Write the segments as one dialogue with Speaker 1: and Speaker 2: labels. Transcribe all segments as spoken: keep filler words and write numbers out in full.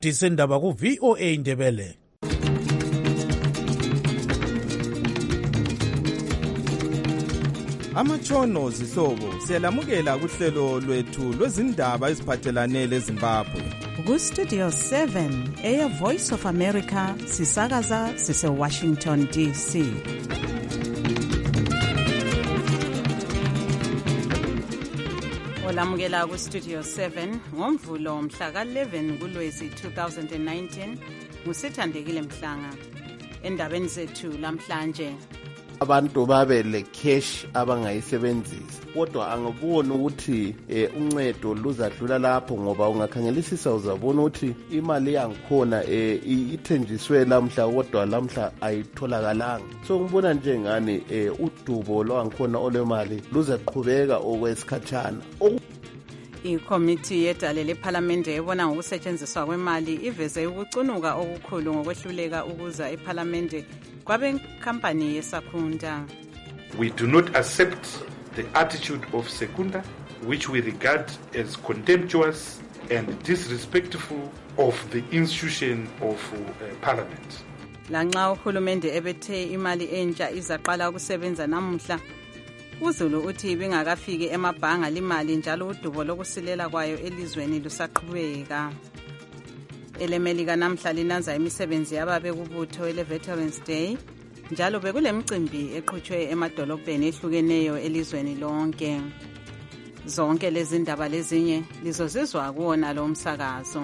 Speaker 1: Disendaba ku V O A Ndebele.
Speaker 2: Amatshono zihlobo siyalamukela kuhlelo lwethu lwezindaba eziphathelane leZimbabwe.
Speaker 3: Ku Studio seven eya Voice of America sisakaza sise Washington D C. Olamukela ku Studio seven ngomvulo mhla ka eleven kuLwezi two thousand nineteen ngusithandekile Mhlanga. Endabeni zethu lamhlanje
Speaker 4: abantu babe le cash abangayisebenzisa kodwa angiboni ukuthi eh, uncedo luzadlula lapho ngoba ungakhangelisisa uzabona ukuthi imali yangikhona eh, ithenjiswe lamhla kodwa lamhla ayitholakalanga. So ngibona njengani eh, udubo lwangikhona olemali luzaqhubeka okwesikhatshana.
Speaker 3: Ikomiti yedale lePhalamende ebona ngokusetshenziswa kwemali iveze ukucunuka okukhulu ngokwehluleka ukuza ePhalamende kwabenkampani yeSakunda.
Speaker 5: We do not accept the attitude of Secunda, which we regard as contemptuous and disrespectful of the institution of uh, Parliament.
Speaker 3: Lanxa uhulumende ebethe imali entsha izaqala ukusebenza namuhla, uZulu uthi bengakafiki emabhanga limali njalo udubo lokusilela kwayo elizweni lusaqhubeka. Elemelika namhla linanza imisebenzi yababe kubutho ele Veterans Day njalo bekulemicimbi eqhutshwe emadolobheni ehlukeneyo elizweni lonke. Zonke lezi ndaba lezinye lizozizwa kuona lo msakazo.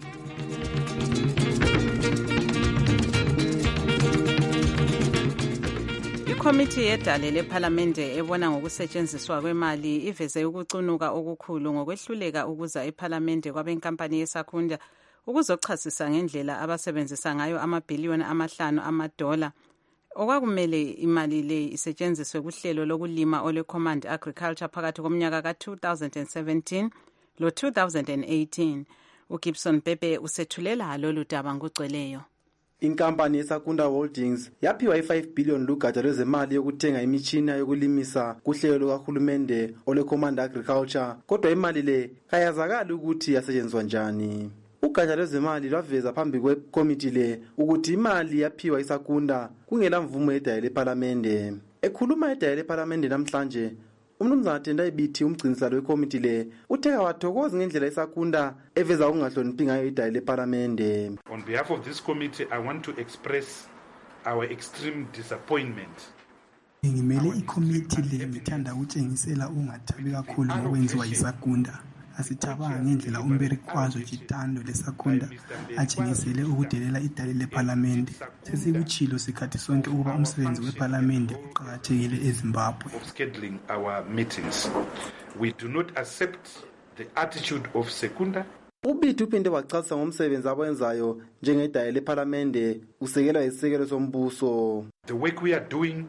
Speaker 3: Ikomiti yedale lePhalamende ebona ngokusetshenziswa kwemali iveze ukucunuka okukhulu ngokwehluleka ukuza ePhalamende kwabenkampani yeSakunda ukuzochasisa ngendlela abasebenzisa ngayo amabhiliyoni amahlanu amadola okwakumele imali le isetshenziswe kuhlelo lokulima ole Command Agriculture phakathi komnyaka ka two thousand seventeen lo two thousand eighteen. uGibson Pepe usethulela lolu daba ngocweleyo.
Speaker 6: Inkampani yeSakunda Holdings yaphiwa i-five billion lugatsha lwezemali yokuthenga imitshina yokulimisa kuhlelo lukahulumende ole Command Agriculture, kodwa imali le kayazakali ukuthi yasetshenziswa njani. Ugatsha lwezemali lwaveza phambi kwekomiti le ukuthi imali yaphiwa iSakunda kungela mvumo yedale lePhalamende. Ekhuluma edale lePhalamende namhlanje, umnumzana Tendai Biti umgcinisalo wekomiti le utheka wathokoza ngendlela iSakunda eveza ukungahloniphi ngayo idale lePhalamende.
Speaker 5: On behalf of this committee, I want to express our extreme disappointment.
Speaker 7: Ngimele ikomiti le ngithanda ukutshengisela ungathabi kakhulu ngokwenziwa yiSakunda. Asithabanga ngendlela umberikwazo Chitando leSakunda atshengisele ukudelela idale lePhalamende. Sesikuchilo sikhathi sonke ukuba umsebenzi wePhalamende uqhakathekile eZimbabwe.
Speaker 5: Of scheduling our meetings, we do not accept the attitude of Secunda.
Speaker 6: Ubithi uphinde wachasisa ngomsebenzi abawenzayo njengedale lePhalamende usekelwa isisekelo sombuso.
Speaker 5: The work we are doing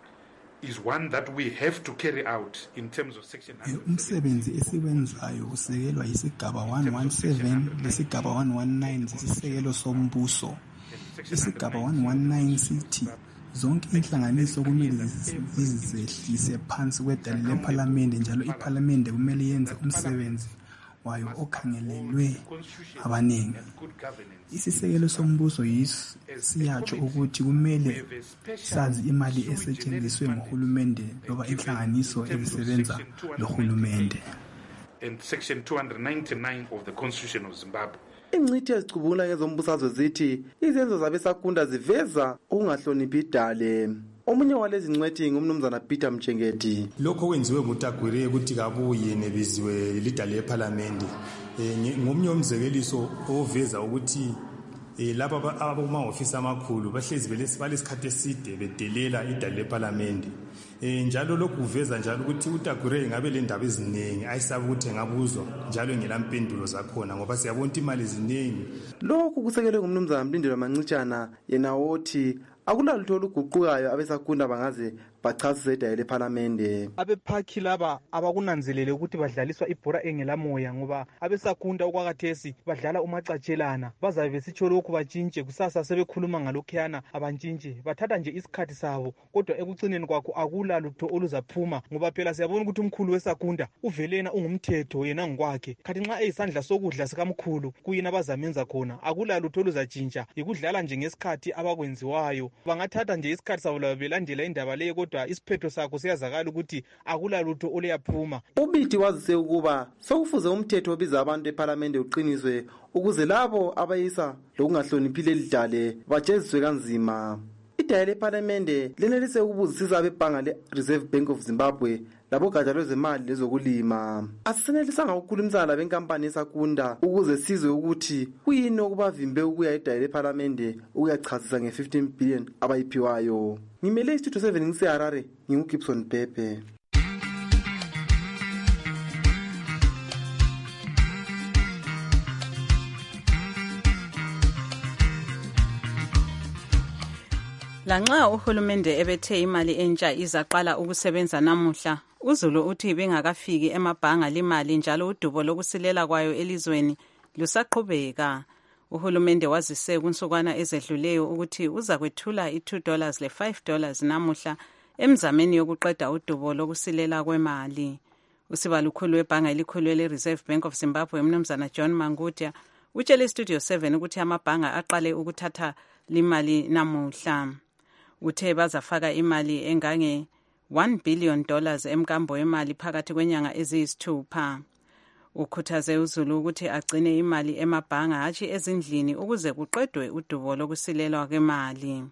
Speaker 5: is one that we have to carry out in terms of section
Speaker 7: umsebenzi esiwenzayo usekelwa yisigaba one seventeen lesigaba one nineteen zesisekelo sombuso. Isigaba one nineteen sithi zonke inhlanganiso kumele zizehlise phansi kwedale lePhalamende njalo iPhalamende kumele yenze umsebenzi wayo okhangelelwe abaningi. Isisekelo sombuso yisiyatsho ukuthi kumele sazi imali esetshenziswe ngohulumende loba inhlanganiso ezisebenza lohulumende.
Speaker 5: And section two ninety-nine of the Constitution of Zimbabwe.
Speaker 6: Ingcithi ezicubungula ngezombusazwe zithi izenzo zabeSakunda ziveza ukungahloniphi idale. Omunye walezi ngcwethi ngumnumzana Peter Mchengeti.
Speaker 8: Lokho kwenziwe nguTagwire ukuthi kabuye nebiziwe lidale lePhalamende. Eh ngomnye umzekeliso oveza ukuthi eh laba aboma office amakhulu bahlezi belesikhathi eside bedelela idale lePhalamende. Eh njalo lokhu uveza njalo ukuthi uTagwire ngabe le ndaba eziningi ayisaba ukuthi ngabuzwa njalo ngelampendulo zakhona ngoba siyabona imali eziningi.
Speaker 6: Lokhu kusekelwe ngumnumzana Mlindelo Mancitshana yena wothi akulalutho oluguqukayo abeSakunda bangaze bachasisa idaya lephalamende.
Speaker 9: Abephakhi laba abakunanzelele ukuthi badlaliswa ibhora engelamoya ngoba abesakunda okwakathesi badlala umacatshelana. Bazabe besitsho lokhu batshintshe kusasa sebekhuluma ngalokhuyana abantshintshe. Bathatha nje isikhathi sabo kodwa ekucineni kwakho akula lutho oluzaphuma ngoba phela siyabona ukuthi umkhulu wesakunda uvelena ungumthetho yena ngokwakhe. Kanti nxa eyisandla sokudla sikamkhulu kuyina abazamenza khona akula lutho oluzatshintsha yikudlala nje ngesikhathi abakwenziwayo. Bangathatha nje isikhathi sabo labo belandela indaba leyo kodwa isiphetho sakho siyazakala ukuthi akula lutho oluyaphuma.
Speaker 6: Ubithi wazise ukuba sokufuze umthetho obiza abantu ephalamende uqiniswe ukuze labo abayisa lokungahloniphile lidale bajeziswe kanzima. Idaya lephalamende lenelise ukubuzisisa abebhanga le-Reserve Bank of Zimbabwe labogatsha lwezemali lezokulima. Asisenelisanga ukukhulumisana labenkampani yesakunda ukuze sizwe ukuthi kuyini okubavimbe ukuya edaya lephalamende ukuyachasisa nge-fifteen billion abayiphiwayo. Ngimele istudio seven ngise-Harare, ngingu-Gibson Pepe.
Speaker 3: Lanxa uhulumende ebethe imali entsha izaqala ukusebenza namuhla, uZulu uthi bengakafiki emabhanga limali njalo udubo lokusilela kwayo elizweni lusaqhubeka. Uhulumende wazise kunsukwana ezedluleyo ukuthi uza kwethula i-two dollars le-five dollars namuhla emzameni yokuqeda udubo lokusilela kwemali. Usibalukhulu webhanga elikhulu le-Reserve Bank of Zimbabwe Mnumzana John Mangudya utshele iStudio seven ukuthi amabhanga aqale ukuthatha limali namuhla. Uthe bazafaka imali engange one billion dollars emkambo wemali phakathi kwenyanga eziyisithupha. Ukhuthaze uZulu ukuthi agcine imali emabhanga hatshi ezindlini ukuze kuqedwe udubo lokusilelwa kwemali.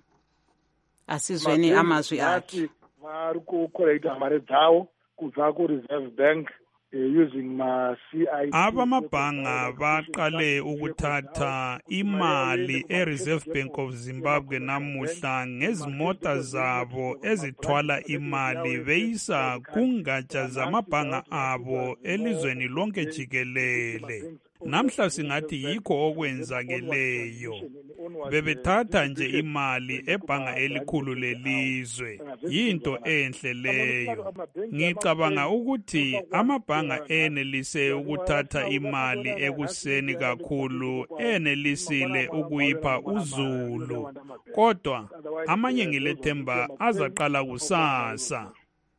Speaker 3: Asizweni amazwi akhe.
Speaker 10: Vari kukolekta mari dzawo kubva ku-Reserve Bank using ma C I T.
Speaker 11: Abamabhanga baqale ukuthatha imali e-Reserve Bank of Zimbabwe namuhla ngezimota zabo ezithwala imali beyisa kungatsha zamabhanga abo elizweni lonke jikelele. Namhla singathi yikho okwenzakeleyo. Bebethatha nje imali ebhanga elikhulu lelizwe. Yinto enhle leyo. Ngicabanga ukuthi amabhanga enelise ukuthatha imali ekuseni kakhulu enelisile ukuyipha uZulu. Kodwa amanye ngilethemba azaqala kusasa.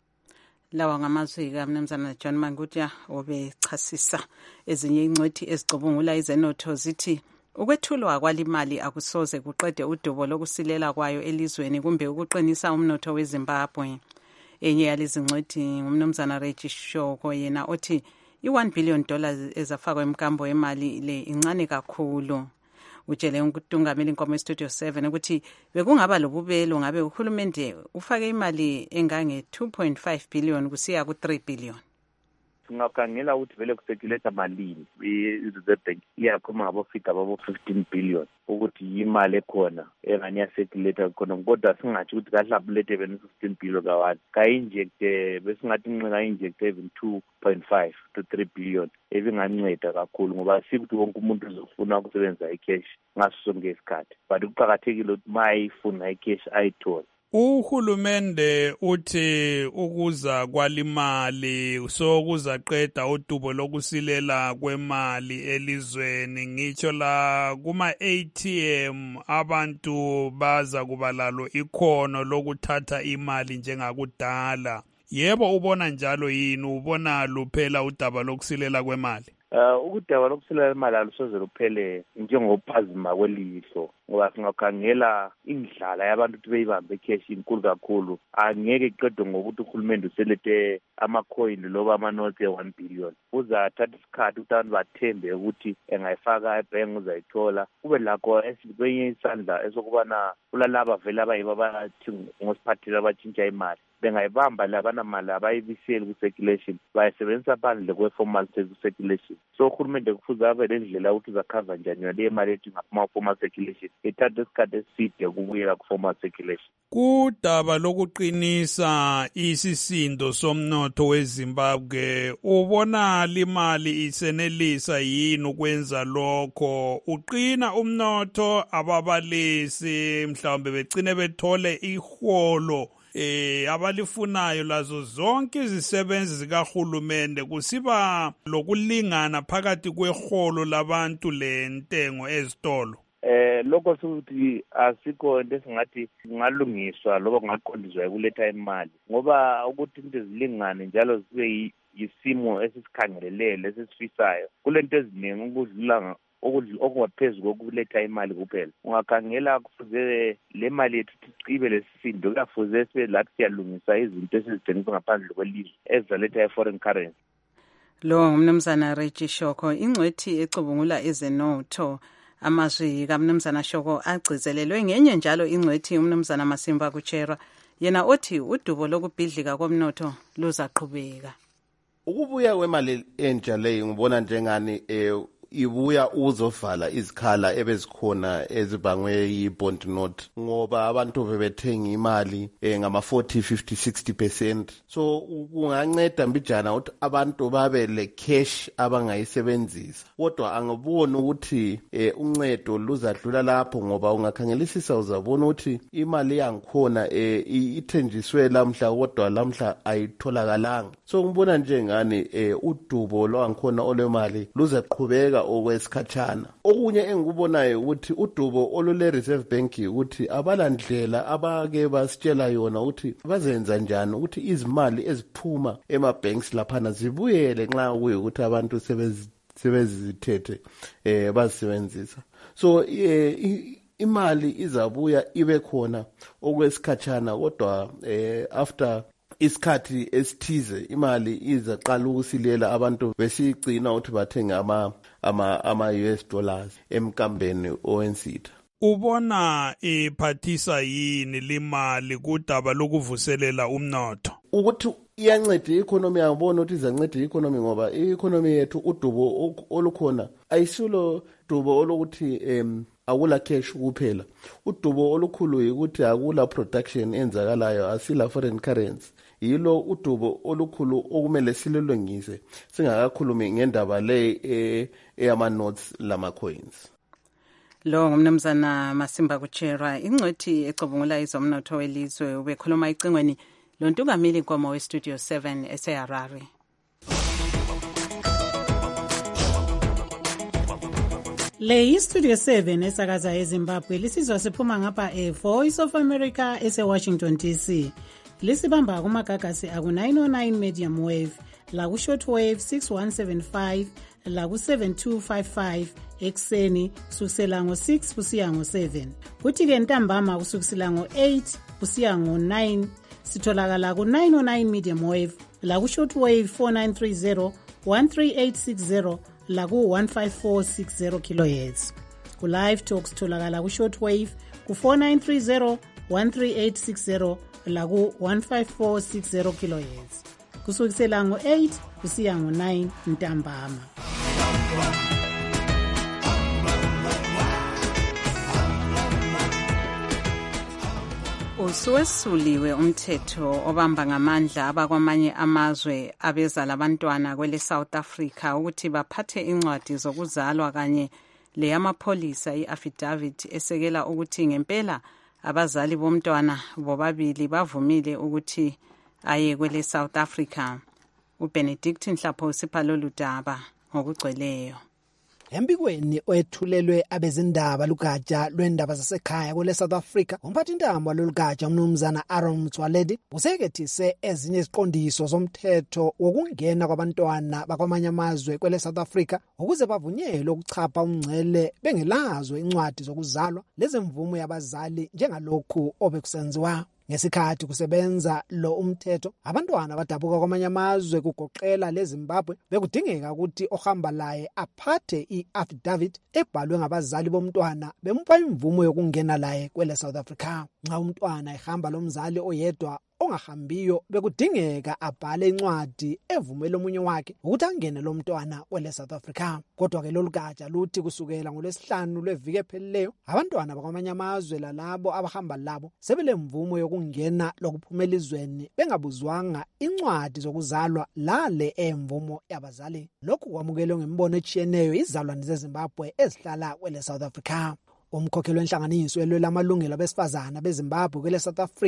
Speaker 3: Lawa ngamazwi kaMnumzana John Mangudya obechasisa ezinye ingcwethi ezicubungula izenotho zithi ukwethulwa kwalimali akusoze kuqede udubo lokusilela kwayo elizweni kumbe ukuqinisa umnotho weZimbabwe. Enye yalezi ngcwethi ngumnumzana Reggie Shoko yena othi i-one billion dollars ezafakwa emkambo wemali le incane kakhulu. Utshele uNtungameli Nkomo eStudio seven ukuthi bekungaba lobubelo ngabe uhulumende ufake imali engange two point five billion kusiya ku three billion.
Speaker 12: Singakhangela ukuthi vele kusekuleta malini i-Reserve Bank iyakhoma ngabofika babo fifteen billion ukuthi yimali ekhona engani yasekuleta khona kodwa singathi ukuthi kahle abulete bene fifteen billion kawani ka-injecte besingathi nxe ka-injecte even two point five to three billion ebinganceda kakhulu ngoba sikuthi wonke umuntu uzofuna ukusebenzisa icash ngaso sonke isikhathi but kuqakathekile ukuthi ma ayifuna icash ayithole.
Speaker 11: Uhulumende uthi ukuza kwalimali sokuzaqeda udubo lokusilela kwemali elizweni ngitsho la kuma A T M abantu baza kuba lalo ikhono lokuthatha imali njengakudala. Yebo ubona njalo yini ubona luphela udaba lokusilela kwemali?
Speaker 12: Uh, ukudaba lokusilela imali alusoze luphele njengophazima kwelihlo ngoba singakhangela indlala yabantu ukuthi beyibambe cash inkulu kakhulu angeke iqedwe ngokuthi uhulumende uselete ama-coin loba amanothi e-one billion. Uzathatha isikhathi ukuthi abantu bathembe ukuthi engayifaka ebhenki uzayithola kube lakho kwenye isandla esokubana kulalaba vele abayibo abathi ngosiphathile abatshintsha imali bengayibamba labana mali abayibiseli ku-circulation bayisebenzisa phandle kwe-formal circulation. So uhulumende kufuze abe nendlela ukuthi uzakhava njani yona le mali ethi ngaphuma ku-formal circulation ithatha isikhathi eside ukubuyela ku-formal circulation.
Speaker 11: Kudaba lokuqinisa isisindo somnotho weZimbabwe ubona limali isenelisa yini ukwenza lokho? Uqina umnotho ababalisi mhlawumbe begcine bethole iholo eh abalifunayo lazo zonke izisebenzi zikahulumende kusiba lokulingana phakathi kweholo labantu lentengo ezitolo.
Speaker 12: Eh lokho futhi asikho into esingathi kungalungiswa lokho kungaqondiswa ukuletha imali ngoba ukuthi into ezilingane njalo zibe yisimo esisikhangelelele esisifisayo kulento eziningi ukudlula okungaphezulu kokuletha imali kuphela. Ungakhangela kufuze le mali yethu icibe lesisindo kuyafuze sibe lathi siyalungisa izinto esizithengiswa ngaphandle kwelizwe ezizaletha i-foreign currency.
Speaker 3: Lo ngumnumzana Reggie Shoko, ingcwethi ecubungula ezenotho. Amazwi kaMnumzana Shoko agcizelelwe ngenye njalo ingcwethi uMnumzana Masimba Kuchera, yena othi udubo lokubhidlika komnotho luzaqhubeka.
Speaker 4: Ukubuya kwemali entsha leyo ngibona njengani eh ibuya uzovala izikhala ebezikhona ezibangwe yi-bond note ngoba abantu bebethenga imali eh, ngama forty fifty sixty percent. So kunganceda mbijana ukuthi abantu babe le cash abangayisebenzisa, kodwa angiboni ukuthi eh, uncedo luzadlula lapho ngoba ungakhangelisisa uzabona ukuthi imali yangikhona eh, ithenjiswe lamhla kodwa lamhla ayitholakalanga. So ngibona njengani eh, udubo lwangikhona olemali luzaqhubeka okwesikhatshana. Okunye engikubonayo ukuthi udubo olule Reserve Bank ukuthi abalandlela abake basitshela yona ukuthi bazenza njani ukuthi izimali eziphuma ema-banks laphana zibuyele nxa kuye ukuthi abantu sebezithethe eh bazisebenzisa. So eh, imali izabuya ibe khona okwesikhatshana kodwa eh, after isikhathi esithize imali izaqala ukusilela abantu besiyigcina ukuthi bathenge ama ama ama U S dollars emkambeni owensitha.
Speaker 11: Ubona iphathisa yini limali kudaba lokuvuselela umnotho?
Speaker 4: Ukuthi iyanceda i-economy, yabona ukuthi izanceda i-economy ngoba i-economy yethu udubo olukhona ayisulo dubo olokuthi em akula cash kuphela. Udubo olukhulu ukuthi akula production enzakalayo, asila foreign currency. Yilo udubo olukhulu okumele silolongise singakakhulumi ngendaba le eyama notes lama coins.
Speaker 3: Lo ngumnumzana Masimba Kuchera, ingcwethi ecubungula izomnotho welizwe, ubekhuluma icingweni lontukamili Nkomo we Studio seven eseHarare.
Speaker 13: Le yi-Studio seven esakaza eZimbabwe, lisizwa siphuma ngapha e-Voice of America ese-Washington D C. Lisibamba kumagagasi aku nine oh nine medium wave, la ku short wave six one seven five, la ku seven two five five ekseni kusukisela ngo six kusiya ngo seven. Kuthi ke ntambama kusukisela ngo eight kusiya ngo nine sitholakala ku nine oh nine medium wave, la ku short wave four nine three zero, one three eight six zero, la ku one five four six zero kilohertz. Ku live talk sitholakala ku short wave ku four nine three zero, one three eight six zero, la ku one five four six zero kilohertz. Kusukisela ngo eight kusiya ngo nine ntambama.
Speaker 3: Usuwesuliwe umthetho obamba ngamandla abakwamanye amazwe abeza labantwana kwele South Africa ukuthi baphathe incwadi zokuzalwa kanye le yamapholisa i-affidavit esekela ukuthi ngempela abazali bomntwana bobabili bavumile ukuthi aye kwele South Africa. uBenedict Nhlapho usipha lolu daba ngokugcweleyo.
Speaker 14: Embikweni oyethulelwe abezindaba lugatsha lwendaba zasekhaya kule South Africa, umphathintambo lolugatsha umnumzana Aaron Mtswaledi usekethise ezinye iziqondiso zomthetho wokungena kwabantwana bakwamanye amazwe kwele South Africa ukuze bavunyelwe ukuchapha umngcele bengelazo incwadi zokuzalwa lezimvumo yabazali njengalokhu obekusenziwa. Ngesikhathi kusebenza lo umthetho, abantwana badabuka kwamanye amazwe kugoqela leZimbabwe bekudingeka ukuthi ohamba laye aphathe i-affidavit ebhalwe ngabazali bomntwana bemupha imvumo yokungena laye kwele South Africa. Nxa umntwana ehamba lomzali oyedwa ongahambiyo bekudingeka abhale incwadi evumela omunye wakhe ukuthi angene lo mntwana kwele South Africa. Kodwa ke lolu gatsha luthi kusukela ngolwesihlanu lweviki ephelileyo abantwana bakwamanye amazwe lalabo abahamba labo sebele mvumo yokungena lokuphumela izweni bengabuzwanga incwadi zokuzalwa lale emvumo yabazali. Lokhu kwamukelwe ngembono etshiyeneyo izalwane zeZimbabwe ezihlala kwele South Africa. Umkhokheli wenhlanganiso elwela amalungelo abesifazana beZimbabwe kwele South Africa,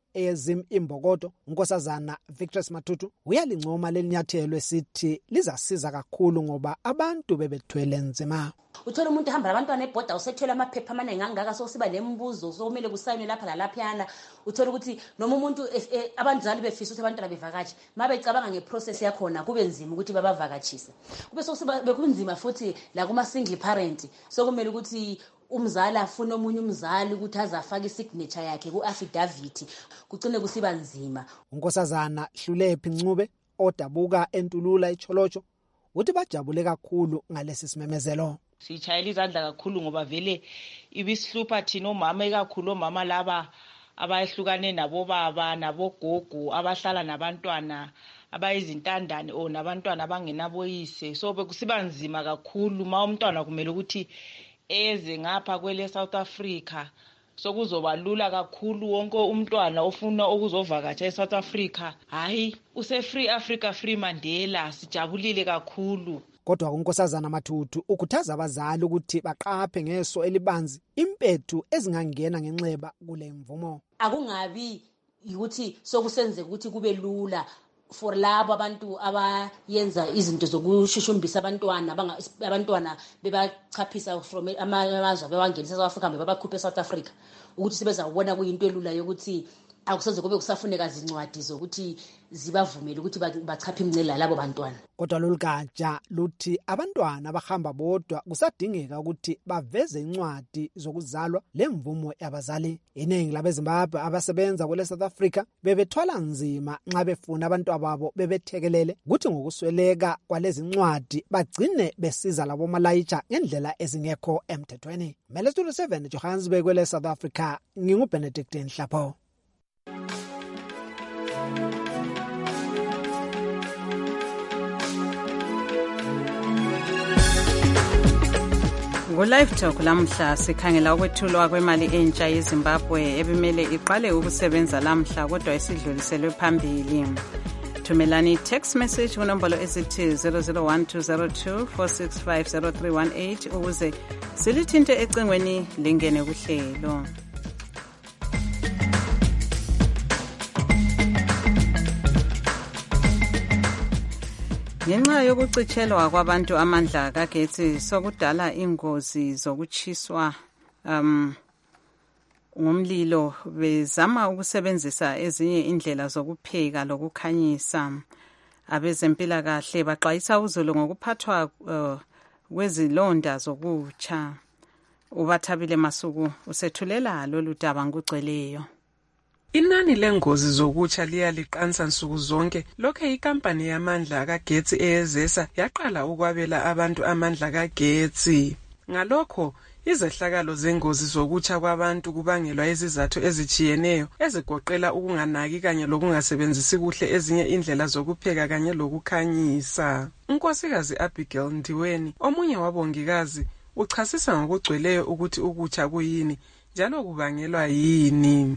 Speaker 14: ezim imbokodo unkosazana Victor Matutu uyalincoma lelinyathelo esithi lizasiza kakhulu ngoba abantu bebethwele nzima.
Speaker 15: Uthola umuntu ehamba labantwana ebhoda usethwele amaphepha amaningi angaka sokusiba lembuzo sokumele kusayinwe lapha lalaphayana. Uthola ukuthi noma umuntu abanjalo befisa ukuthi abantwana bevakashi mabecabanga ngeprocess yakhona kube nzima ukuthi babavakashise. Kube sokusiba bekunzima futhi la kuma single parent sokumele ukuthi umzali afuna omunye umzali ukuthi azafaka isignature yakhe ku-affidavit kugcine kusiba nzima.
Speaker 14: Unkosazana Hlulephi Ncube odabuka eNtulula eCholotsho uthi bajabule kakhulu ngalesi simemezelo.
Speaker 16: Sichayela izandla kakhulu ngoba vele ibisihlupha thina omama ekakhulu omama laba abayehlukane nabo baba nabogogo abahlala nabantwana abayizintandane o nabantwana abangenaboyise. So bekusiba nzima kakhulu ma umntwana kumele ukuthi eze ngapha kwele South Africa. So kuzoba lula kakhulu wonke umntwana ofuna ukuzovakatsha eSouth Africa. Hayi use Free Africa Free Mandela sijabulile kakhulu.
Speaker 14: Kodwa unkosazana Matutu ukhuthaza abazali ukuthi baqaphe ngeso elibanzi impethu ezingangena ngenxeba kule mvumo.
Speaker 15: Akungabi ukuthi sokusenzeka ukuthi kube lula for labo abantu abayenza izinto zokushushumbisa abantwana abantwana bebachaphisa from amazwe bewangenisa eSouth Africa bebakhuphe eSouth Africa ukuthi sibezabona kuyinto elula yokuthi akusoze kube kusafuneka zincwadi zokuthi zibavumele ukuthi bachaphe imncela labo bantwana.
Speaker 14: Kodwa lolugatsha luthi abantwana abahamba bodwa kusadingeka ukuthi baveze incwadi zokuzalwa lemvumo yabazali. Iningi labeZimbabwe abasebenza kwele South Africa bebethwala nzima nxa befuna abantu babo bebethekelele ukuthi ngokusweleka kwalezi incwadi bagcine besiza labo malayitsha ngendlela ezingekho emthethweni. Mele Studio seven Johannesburg kwele South Africa nginguBenedict Nhlapho.
Speaker 3: Ngo-Live Talk lamhla sikhangela ukwethulwa kwemali entsha yeZimbabwe ebimele iqale ukusebenza lamhla kodwa esidluliselwe phambili. Thumelani text message kunombolo ezithi zero zero one two zero two four six five zero three one eight ukuze silithinte ecingweni lingene kuhlelo. Ngenxa yokucitshelwa kwabantu amandla kagetsi sokudala ingozi zokuchiswa um ngomlilo bezama ukusebenzisa ezinye indlela zokupheka lokukhanyisa. Abezempilakahle baxwayisa uzulu ngokuphathwa uh, kwezilonda zokutsha. Ubathabile Masuku usethulela lolu daba ngugcweleyo.
Speaker 17: Inani lengozi zokutsha liyaliqansa nsuku zonke lokho ikampani yamandla kagetsi eyezesa yaqala ukwabela abantu amandla kagetsi. Ngalokho izehlakalo zengozi zokutsha kwabantu kubangelwa izizathu ezijiyeneyo ezigoqela ukunganaki kanye lokungasebenzisi kuhle ezinye indlela zokupheka kanye lokukhanyisa. Unkosikazi Abigail Ndiweni omunye wabongikazi uchasisa ngokugcweleyo ukuthi ukutsha kuyini njalo kubangelwa yini.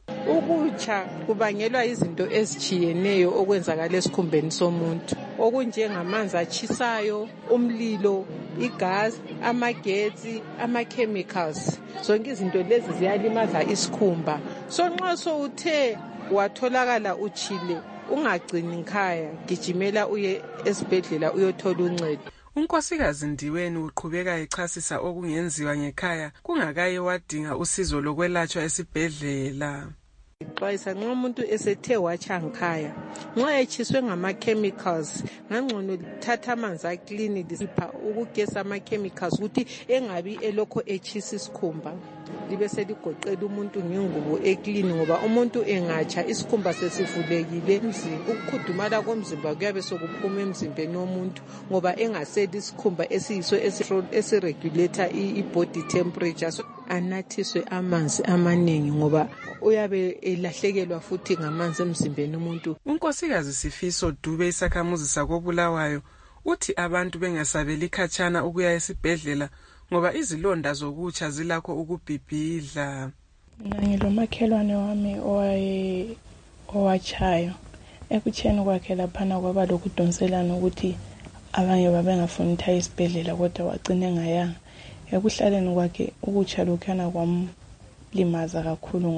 Speaker 18: Ukutsha kubangelwa izinto ezijiyeneyo okwenzakala esikhumbeni somuntu okunjengamanzi achisayo, umlilo, igas, amagetsi, ama-chemicals. Zonke izinto lezi ziyalimaza isikhumba. So nxa sowuthe watholakala uchile ungagcini nkhaya, gijimela uye esibhedlela uyothola uncedo.
Speaker 17: Unkosikazi Ndiweni uqhubeka echasisa okungenziwa ngekhaya kungakaye wadinga usizo lokwelatshwa esibhedlela.
Speaker 18: Ixwayisa nxa umuntu esethe watsha nkhaya nxa echiswe ngama-chemicals ngangcono thatha amanzi aklini lisipha ukugesa ama-chemicals ukuthi engabi elokho echisa isikhumba libe seligoqela umuntu ngengubo eklini ngoba umuntu engatsha isikhumba sesivulekile ukukhudumala komzimba kuyabe sokuphuma emzimbeni womuntu ngoba engaseli isikhumba esiyiso esiregulator i-body temperature. So anathiswe amanzi amaningi ngoba uyabe elahlekelwa futhi ngamanzi emzimbeni umuntu.
Speaker 17: Unkosikazi Sifiso Dube isakhamuzi sakobulawayo uthi abantu bengasabeli khatshana ukuya esibhedlela ngoba izilonda zokutsha zilakho ukubhibhidla.
Speaker 19: Ngilomakhelwane wami owaye owachayo ekutsheni kwakhe laphana kwaba lokudonselana ukuthi abanye babengafuni ukuthi isibhedlela kodwa wagcine ngayanga. Ekuhlaleni kwakhe ukutsha lokhana kwamlimaza kakhulu ngoba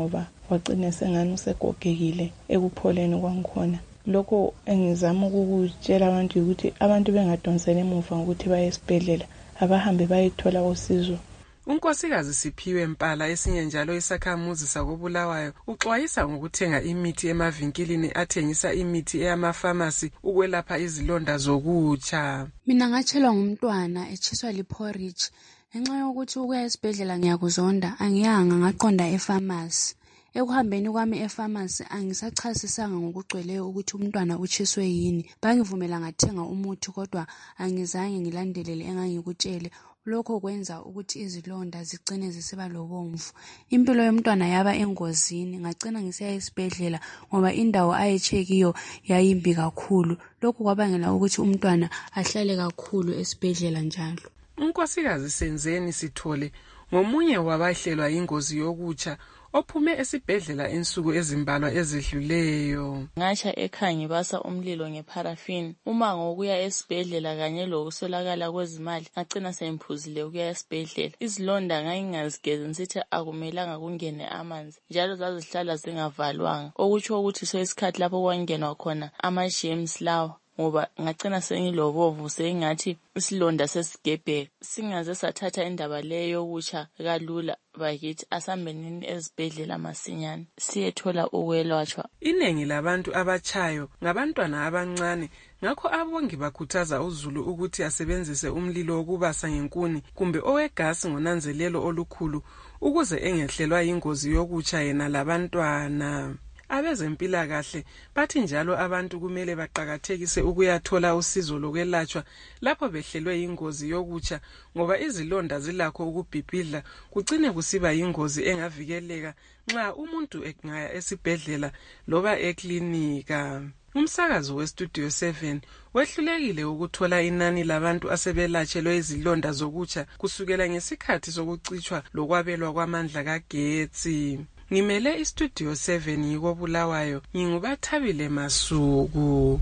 Speaker 19: wagcine sengani usegogekile ekupholeni kwangikhona. Lokho engizama ukukutshela abantu ukuthi abantu bengadonsela emuva ngokuthi baye esibhedlela, abahambe bayethola usizo.
Speaker 17: Unkosikazi Siphiwe Mpala esinye njalo isakhamuzi sakobulawayo uxwayisa ngokuthenga imithi emavinkilini athengisa imithi eyamafamasi ukwelapha izilonda zokutsha.
Speaker 20: Mina ngatshelwa ngumntwana echiswa liporridge ngenxa yokuthi ukuya esibhedlela ngiyakuzonda angiyanga ngaqonda efamasi. Ekuhambeni kwami efamasi angisachasisanga ngokugcweleyo ukuthi umntwana uchiswe yini. Bangivumela ngathenga umuthi kodwa angizange ngilandelele engangikutshele. Lokho kwenza ukuthi izilonda zigcine zisiba lobomvu. Impilo yomntwana yaba engozini, ngagcina ngisiya esibhedlela ngoba indawo ayechekiyo yayimbi kakhulu. Lokho kwabangela ukuthi umntwana ahlale kakhulu esibhedlela njalo.
Speaker 17: Unkosikazi Senzeni Sithole ngomunye wabahlelwa ingozi yokutsha ophume esibhedlela insuku ezimbalwa ezidluleyo.
Speaker 21: Ngatsha ekhaya ngibasa umlilo ngeparafini. Uma ngokuya esibhedlela kanye lokuswelakala kwezimali ngagcina sengiphuzile ukuya esibhedlela. Izilonda ngayingazigeza ngithi akumelanga kungene amanzi njalo zazihlala zingavalwanga, okutsho ukuthi soyisikhathi lapho kwangenwa khona ama-germs lawa ngoba ngagcina sengilobovu sengathi isilonda sesigebheka. Singaze sathatha indaba leyo yokutsha kalula bakithi asambenini ezibhedlela masinyane siyethola ukwelatshwa.
Speaker 17: Iningi labantu abatshayo ngabantwana abancane, ngakho abongi bakhuthaza uzulu ukuthi asebenzise umlilo wokubasa ngenkuni kumbe owegasi ngonanzelelo olukhulu ukuze engehlelwa ingozi yokutsha yena labantwana. Abezempilakahle bathi njalo abantu kumele baqakathekise ukuyathola usizo lokwelatshwa lapho behlelwe ingozi yokutsha ngoba izilonda zilakho ukubhibhidla kugcine kusiba ingozi engavikeleka nxa umuntu engaya esibhedlela loba eklinika. Umsakazi weStudio seven wehlulekile ukuthola inani labantu asebelatshelwe izilonda zokutsha kusukela ngesikhathi sokucitshwa lokwabelwa kwamandla kagetsi. Ngimele iStudio seven yikobulawayo, ngingubathabile Masuku.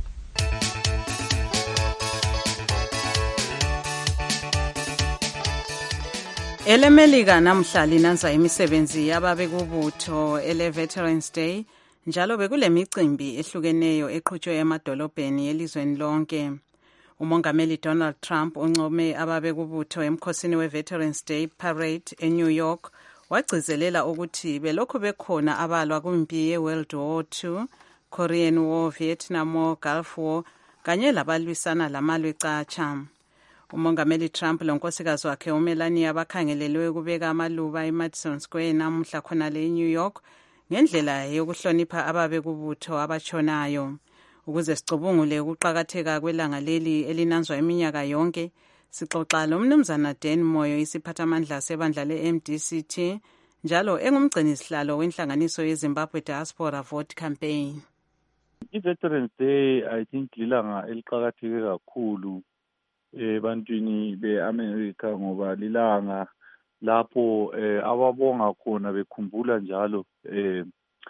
Speaker 3: EleMelika namhla linanza imisebenzi yababe kubutho ele Veterans Day, njalo bekule micimbi ehlukeneyo eqhutshwe emadolobheni elizweni lonke. Umongameli Donald Trump uncome ababe kubutho emkhosini we-Veterans Day Parade eNew York, wagcizelela ukuthi belokhu bekhona abalwa kumpi ye-World War Two, Korean War, Vietnam War, Gulf War, kanye labalwisana lamalwe catsha. Umongameli Trump lonkosikazi wakhe uMelania bakhangelelwe ukubeka amaluba eMadison Square namuhla khonale eNew York ngendlela yokuhlonipha ababe kubutho abatshonayo. Ukuze sicubungule ukuqakatheka kwelanga leli elinanzwa iminyaka yonke, sixoxa lomnumzana Dan Moyo, isiphathamandla sebandla le-M D C T njalo engumgcinisihlalo wenhlanganiso yeZimbabwe Diaspora Vote Campaign.
Speaker 22: I-Veterans Day I think lilanga eliqakatheke kakhulu ebantwini be-America ngoba lilanga lapho eh, ababonga khona bekhumbula njalo eh,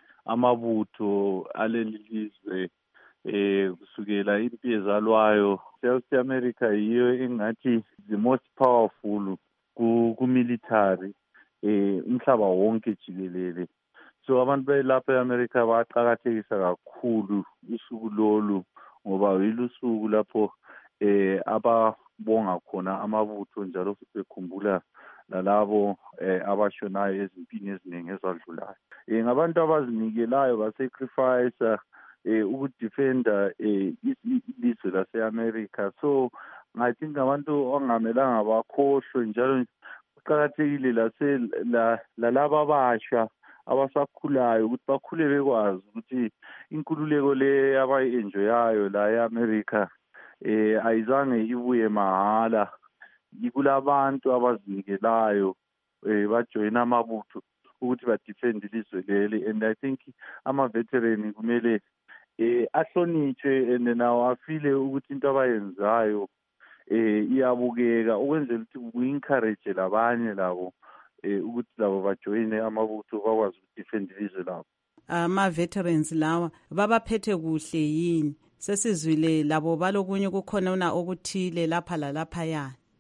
Speaker 22: amabutho aleli lizwe eh kusukela impi ezalwayo. South America yiyo engathi the most powerful ku, ku military eh umhlaba wonke jikelele. So abantu belapha eAmerica baqhakathekisa kakhulu usuku lolu ngoba yilusuku lapho eh ababonga khona amabutho njalo futhi bekhumbula lalabo eh abashonayo ezimpini eziningi ezadlulayo. Eh ngabantu abazinikelayo basacrifice eh ukudefenda eh ilizwe lase-America. So I think abantu ongamelanga bakhohlwe njalo kuqakathekile lase lalaba abasha abasakhulayo ukuthi bakhule bekwazi ukuthi inkululeko le abayi-enjoyayo la e-America eh ayizange ibuye mahala. Ikulabantu abazinikelayo eh bajoyina amabutho ukuthi badefend ilizwe leli, and I think ama-veteran kumele eh ahlonitshwe and nawo afile ukuthi into abayenzayo eh iyabukeka ukwenzela ukuthi ku-encourage labanye labo eh ukuthi labo bajoyine amabutho bakwazi ukudefend ilizwe labo.
Speaker 3: Ama-veterans lawa babaphethe kuhle yini? Sesizwile labo balokunye kukhona una okuthile lapha lalaphaya.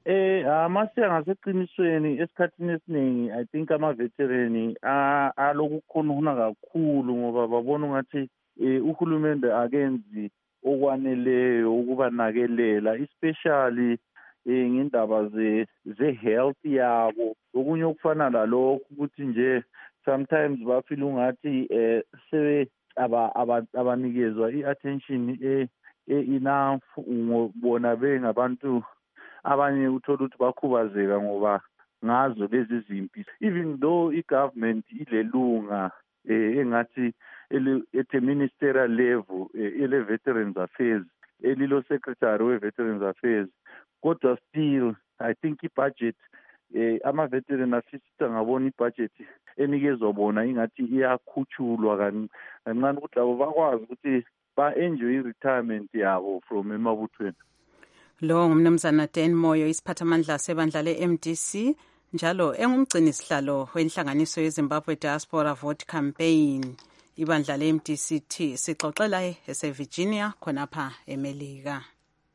Speaker 22: Eh amasiya ngaseqinisweni esikhathini esiningi I think ama-veteran alokukhonona kakhulu ngoba babona ngathi uhulumende akenzi okwaneleyo ukubanakelela especially ngendaba ze-health yabo. Okunye okufana lalokho ukuthi nje sometimes bafeel ungathi sebe abanikezwa i-attention enough ngobona bengabantu abanye uthola ukuthi bakhubazeka ngoba ngazo lezi zimpi, even though i-government ilelunga engathi at a ministerial level ele-veterans affairs elilo secretary we-veterans affairs, kodwa still I think i-budget ama-veteran afisa ngabona i-budget enikezwa bona ingathi iyakhutshulwa kancane ukuthi labo bakwazi ukuthi ba-enjoy i-retirement yabo from emabuthweni.
Speaker 3: Lo ngumnumzana Dan Moyo, isiphathamandla sebandla le-M D C njalo engumgcini sihlalo wenhlanganiso yeZimbabwe Diaspora Vote Campaign. Ibandla le-M D C T sixoxela ese-Virginia khonapha eMelika.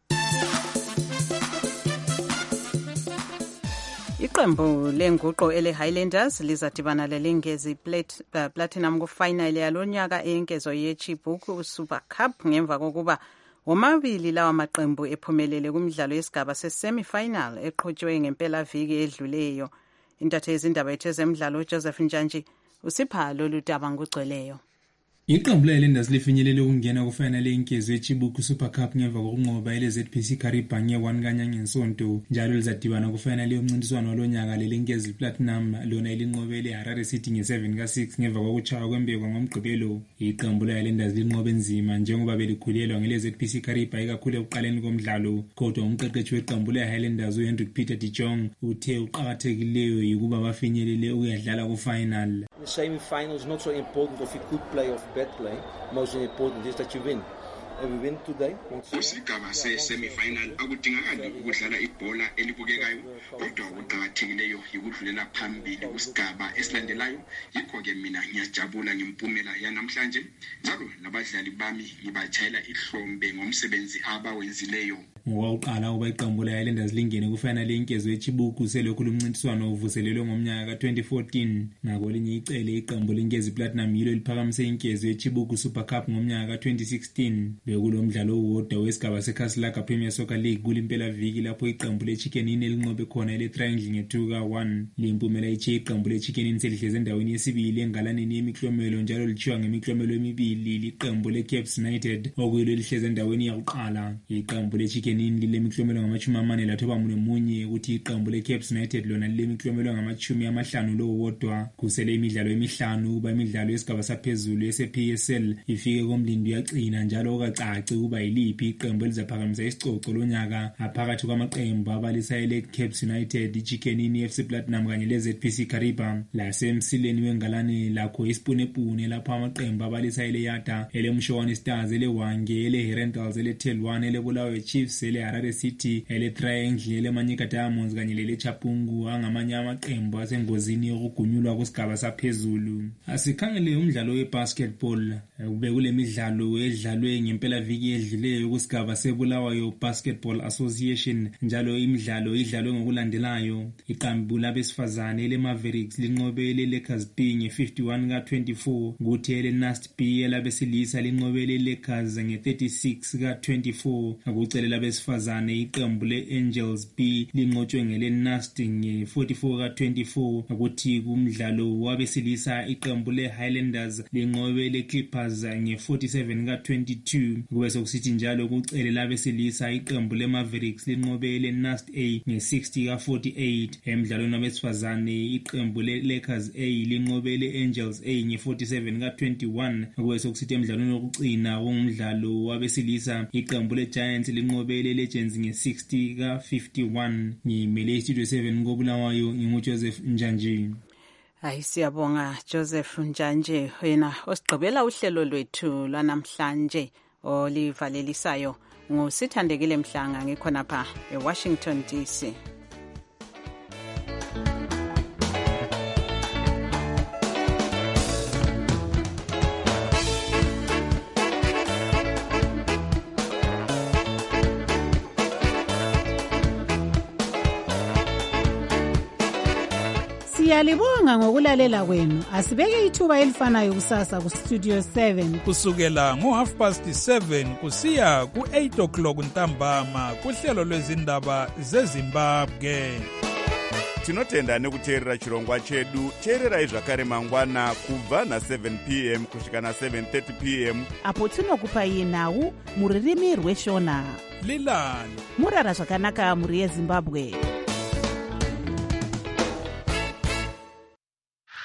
Speaker 3: Iqembu lenguqo ele-Highlanders lizadibana lelingezi platinum kufinal yalonyaka eyenkezo ye-Chibouque Super Cup ngemva kokuba womabili lawa maqembu ephumelele kumidlalo yesigaba se-semi-final eqhutshwe ngempela viki edluleyo. Intathe yezindaba yethu ezemidlalo uJoseph Njantshi usipha lolu daba ngugcweleyo.
Speaker 1: Iqembu le-Highlanders lifinyelele ukungena kufinale yenkezo ye-Chibouque Super Cup ngemva kokunqoba ele-Z P C Karibha nge-one kanyanga ngesonto, njalo lizadibana kufinale yomncintiswano walonyaka lelenkezi platinum lona elinqobe le-Harare City nge-seven ka six ngemva kokuchaywa kwembekwa ngomgqibelo. Iqembu le-Highlanders linqobe nzima njengoba belikhulelwa ngele-Z P C Karibha ikakhulu ekuqaleni komdlalo, kodwa umqeqeshi weqembu le-Highlanders uHendrick Peter de Jong uthe uqakathekileyo yikuba bafinyelele ukuyadlala kufinal.
Speaker 2: The semi-final is not so important if you could play or bad play. Most important is that you win. And we win today.
Speaker 23: Kusigaba se-semi-final akudingakali ukudlala ibhola elibukekayo, kodwa okuqakathekileyo yikudlulela phambili kusigaba esilandelayo. Yikho-ke mina ngiyajabula ngempumela yanamhlanje, njalo nabadlali bami ngibachayela ihlombe ngomsebenzi abawenzileyo.
Speaker 1: Ngokuqala uba iqembu le-Highlanders lingene kufinale yenkezo ye-Chibouque selokhu lumncintiswano uvuselelwe ngomnyaka ka twenty fourteen. Ngakolinye icele iqembu lenkezi platinum yilo liphakamise inkezo ye-Chibouque Super Cup ngomnyaka ka twenty sixteen. Bekulo mdlalo uwodwa wesigaba seKhasilaka Premier Soccer League kulimpela viki lapho iqembu le-Chicken Inn elinqobe khona ile-Triangle nge-two ka one. Limpumela iche iqembu le-Chicken Inn selihleze endaweni yesibili engalaneni yemiklomelo njalo lichiwa ngemiklomelo emibili liqembu le-Caps United okuyilo lihleze endaweni yakuqala. Iqembu le-Chicken Inn lile miklomelo ngamachumi amane lathoba mune munye ukuthi iqembu le-Caps United lona lile miklomelo ngamachumi amahlanu lo wodwa. Kusele imidlalo emihlanu uba imidlalo yesigaba saphezulu yese-P S L ifike komlindi yagcina njalo okacaci uba yiliphi iqembu elizaphakamisa isicoco lonyaka aphakathi kwamaqembu abalisa ele-Caps United, i-Chicken Inn, i-F C Platinum kanye le-Z P C Karibha. Lasemsileni wengalane lakho isipunepune lapho amaqembu abalisa ele-Yata, ele-Mshwana Stars, ele-Wange, ele-Herentals, ele-Telwane, ele-Bulawayo Chiefs, ele-Harare City, ele-Triangle, ele-Manyika Diamonds kanye lele-Chapungu angamanye amaqembu asengozini yokugunyulwa kusigaba saphezulu. Asikhangele umdlalo we-basketball. Kube kule midlalo edlalwe ngempela viki edluleyo kusigaba seBulawayo Basketball Association, njalo imidlalo idlalwe ngokulandelayo. Iqembu labesifazane ele-Mavericks linqobe ele-Lakers B nge-fifty-one ka twenty-four, kuthi ele-Nast B elabesilisa linqobe ele-Lakers nge-thirty-six ka twenty-four. Akucele labesifazane iqembu le-Angels B linqotshwe ngele-Nast nge-forty-four ka twenty-four. Akuthi kumdlalo wabesilisa iqembu le-Highlanders linqobe le-Clippers nge-forty-seven ka twenty-two. Kube sokusithi njalo kucele labesilisa iqembu le-Mavericks linqobe le-Nast A nge-sixty ka forty-eight. Emdlalweni wabesifazane iqembu le-Lakers A linqobe le-Angels A nge-forty-seven ka twenty-one. Kube sokusithi emdlalweni wokugcina womdlalo wabesilisa iqembu le-Giants linqobe le-Legends nge-sixty ka fifty-one. Ngimele istudio seven koBulawayo nginguJoseph Njantshi.
Speaker 3: Hayi siyabonga Joseph Njantshi, wena osigqibela uhlelo lwethu lwanamhlanje olivalelisayo nguSithandekile Mhlanga ngikhonapha eWashington D C.
Speaker 13: Siyalibonga ngokulalela kwenu. Asibeke ithuba elifanayo kusasa ku Studio seven.
Speaker 11: Kusukela ngo half past seven kusiya ku eight o'clock ntambama kuhlelo lwezindaba zeZimbabwe.
Speaker 5: Tinotenda nekuteerera chirongwa chedu. Teererai zvakare mangwana kubva na seven p m kusvika na seven thirty p m
Speaker 7: apo tinokupai nhau muririmi rweshona.
Speaker 11: Lilani
Speaker 7: murara zvakanaka muri yeZimbabwe.